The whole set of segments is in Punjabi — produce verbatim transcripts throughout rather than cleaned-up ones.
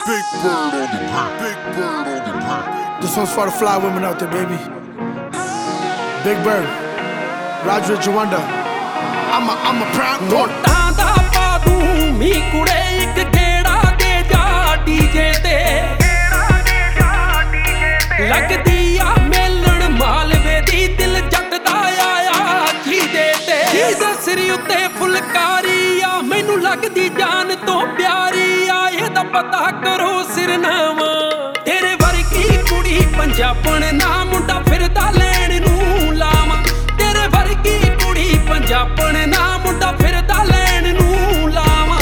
Big bird on the beat. Big bird on the beat. This one's for the fly women out there, baby. Big Bird, Roger Jawanda. I'm a, I'm a proud boy. ਮੋਟਾਂ ਦਾ ਪਾ ਦੂੰ ਮੀ ਕੁੜੇ ਇੱਕ ਗੇੜਾ ਦੇ ਜਾ ਡੀਜੇ ਤੇ ਲੱਗਦੀ ਆ ਮੇਲਣ ਮਾਲਵੇ ਦੀ ਦਿਲ ਜੱਟ ਦਾ ਆਇਆ ਜੀਦੇ ਤੇ ਜਿਹਦੇ ਸਿਰ ਉੱਤੇ ਫੁਲਕਾਰੀ ਆ ਮੈਨੂੰ ਲੱਗਦੀ ਜਾਨ ਤੋਂ ਪਿਆਰੀ ਆ ਇਹਦਾ ਪਤਾ ਕਰੋ ਸਿਰਨਾਵਾ ਤੇਰੇ ਵਰਗੀ ਕੁੜੀ ਪੰਜਾਬਣ ਨਾ ਮੁੰਡਾ ਫਿਰਦਾ ਲੈਣ ਨੂੰ ਲਾਵਾਂ ਤੇਰੇ ਵਰਗੀ ਕੁੜੀ ਪੰਜਾਬਣ ਨਾ ਮੁੰਡਾ ਫਿਰਦਾ ਲੈਣ ਨੂੰ ਲਾਵਾਂ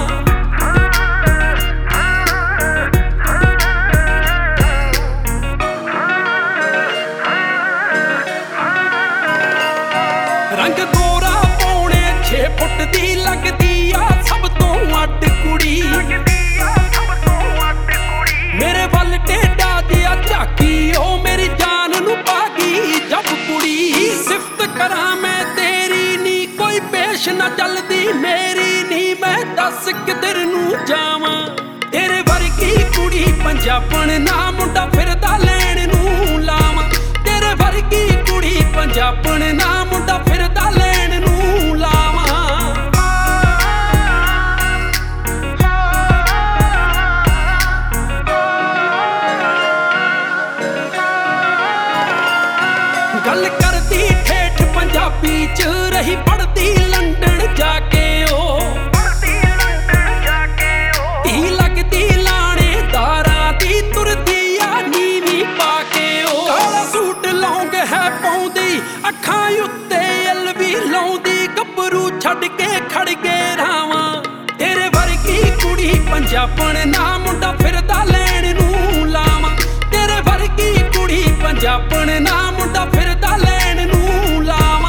ਰੰਗ ਗੋਰਾ ਪੌਣੇ ਛੇ ਫੁੱਟ ਦੀ ਲੱਗਦੀ ਆ ਸਭ ਤੋਂ ਅੱਡ ਕੁੜੀ ਮੇਰੇ ਵੱਲ ਟੇਡਾ ਦਿਆ ਝਾਕੀ ਉਹ ਮੇਰੀ ਜਾਨ ਨੂੰ ਪਾ ਗਈ ਜੱਬ ਕੁੜੀ ਸਿਫਤ ਕਰਾਂ ਮੈਂ ਤੇਰੀ ਨੀ ਕੋਈ ਪੇਸ਼ ਨਾ ਚੱਲਦੀ ਮੇਰੀ ਨੀ ਮੈਂ ਦੱਸ ਕਿਧਰ ਨੂੰ ਜਾਵਾਂ ਤੇਰੇ ਵਰਗੀ ਕੁੜੀ ਪੰਜਾਬਣ ਨਾ ਮੁੰਡਾ ਫਿਰਦਾ ਲੈਣ ਨੂੰ ਲਾਵਾਂ ਤੇਰੇ ਵਰਗੀ ਕੁੜੀ ਪੰਜਾਬਣ ਨਾ ਮੁੰਡਾ ਫਿਰਦਾ ਲੈਣ ਨੂੰ ਲਾਵਾਂ ਗੱਲ ਕਰਦੀ ਠੇਠ ਪੰਜਾਬੀ ਚ ਰਹੀ ਪੜਦੀ ਲੰਡਨ ਜਾ ਕੇ ਉਹ ਢੀ ਲੱਗਦੀ ਲਾਣੇਦਾਰਾਂ ਦੀ ਤੁਰਦੀ ਆ ਨੀਵੀਂ ਪਾ ਕੇ ਉਹ ਕਾਲਾ ਸੂਟ ਲੌਂਗ ਹੈ ਪਾਉਂਦੀ ਅੱਖਾਂ ਉੱਤੇ ਅਲਵੀ ਲਾਉਂਦੀ ਗੱਭਰੂ ਛੱਡ ਕੇ ਖੜ ਗਏ ਰਾਵਾਂ ਤੇਰੇ ਵਰਗੀ ਕੁੜੀ ਪੰਜਾਬਣ ਨਾ ਮੁੰਡਾ ਫਿਰਦਾ ਲੈਣ ਨੂੰ ਲਾਵਾਂ ਤੇਰੇ ਵਰਗੀ ਕੁੜੀ ਪੰਜਾਬਣ ਨਾ ਮੁੰਡਾ ਫਿਰਦਾ ਲੈਣ ਨੂੰ ਲਾਵਾਂ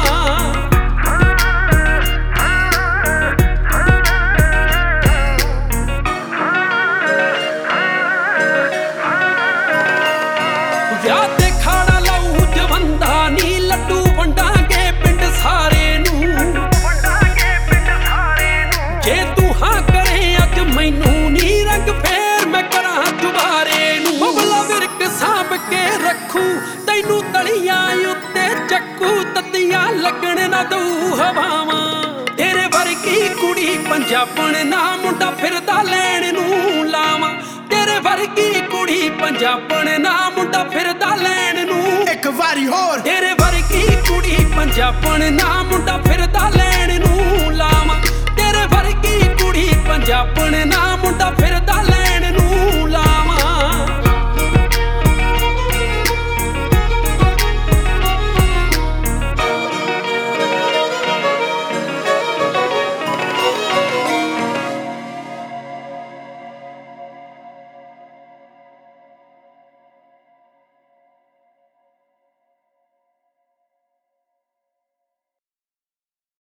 ਵਿਆਹ ਤੇ ਖਾਣਾ ਲਾਊ ਜਵੰਦਾ ਨੀ ਲੱਡੂ ਵੰਡਾਂਗੇ ਪਿੰਡ ਸਾਰੇ ਨੂੰ ਜੇ ਤੂੰ ਹਾਂ ਕਰੇ ਅੱਜ ਮੈਨੂੰ ਨੀ ਰੰਗ ਫੇਰ ਮੈਂ ਕਰਾਂ ਦੁਬਾਰੇ ਨੂੰ ਬਬਲਾ ਵਿਰਕ ਸਾਂਭ ਕੇ ਰੱਖੂ ਤੈਨੂੰ ਤਲੀਆਂ ਉੱਤੇ ਚੱਕੂ ਤੱਤੀਆਂ ਲੱਗਣ ਨਾ ਦਊ ਹਵਾਵਾਂ ਤੇਰੇ ਵਰਗੀ ਕੁੜੀ ਪੰਜਾਬਣ ਨਾ ਮੁੰਡਾ ਫਿਰਦਾ ਲੈਣ ਨੂੰ ਲਾਵਾਂ ਤੇਰੇ ਵਰਗੀ ਕੁੜੀ ਪੰਜਾਬਣ ਨਾ ਮੁੰਡਾ ਫਿਰਦਾ ਲੈਣ ਨੂੰ ਇੱਕ ਵਾਰੀ ਹੋਰ ਤੇਰੇ ਵਰਗੀ ਕੁੜੀ ਪੰਜਾਬਣ ਨਾ ਮੁੰਡਾ ਫਿਰਦਾ ਲੈਣ ਨੂੰ ਲਾਵਾਂ ਤੇਰੇ ਵਰਗੀ ਕੁੜੀ ਪੰਜਾਬਣ ਨਾ ਮੁੰਡਾ ਫਿਰਦਾ